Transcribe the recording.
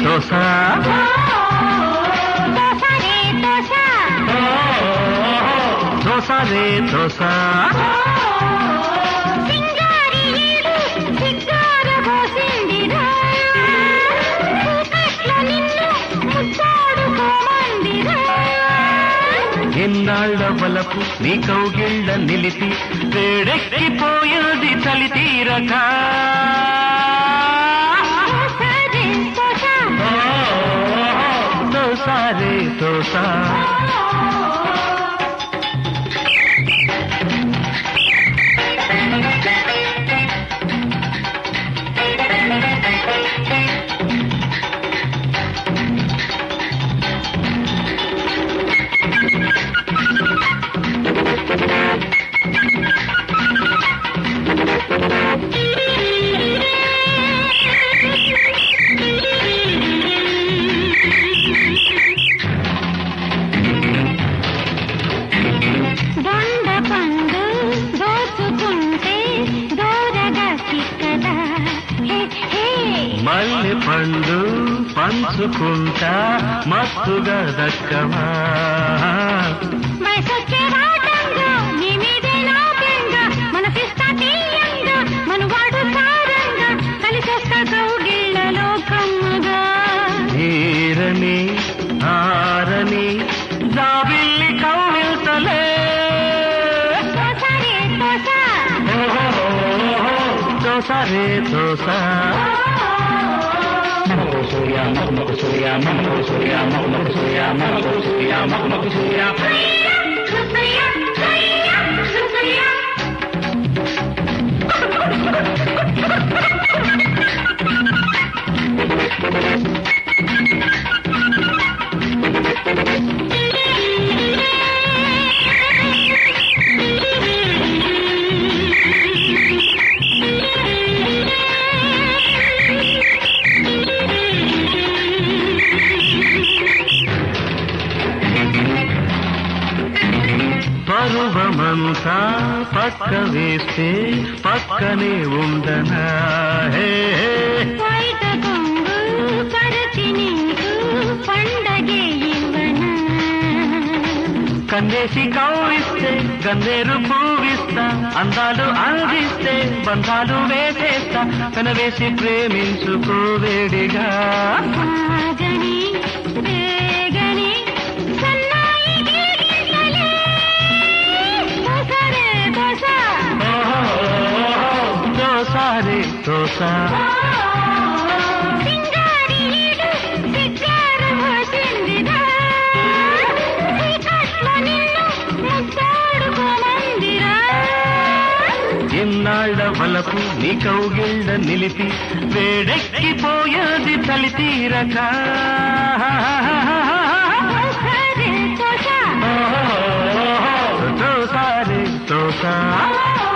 తోసా తోసా రే తోసా ఎన్నాళ్ళ వలపు నీ కౌగిళ్ళ నిలిపి వేడెక్కిపోయేది చలి తీరక తోసారే తోసా మల్లె పండు పంచుకుంటా మత్తుగా దక్కమా ఈరని ఆరని జాబిల్లి కౌగిల్తలే తోసా రే తోసా Surya, Mako Surya, Mako Surya, Mako Surya, Mako Surya, Mako Surya. పరువమంతా పక్క వేస్తే పక్కనే ఉండనా కన్నేసి కౌరిస్తే గన్నేరు పూవిస్తా అందాలు అందిస్తే బంధాలు వేసేస్తా కనవేసి ప్రేమించుకోవేడిగా తోసారే తోసా ఎన్నాళ్ళ వలపు నీ కౌగిళ్ళ నిలిపి వేడెక్కిపోయేది చలి తీరక తోసారే తోసా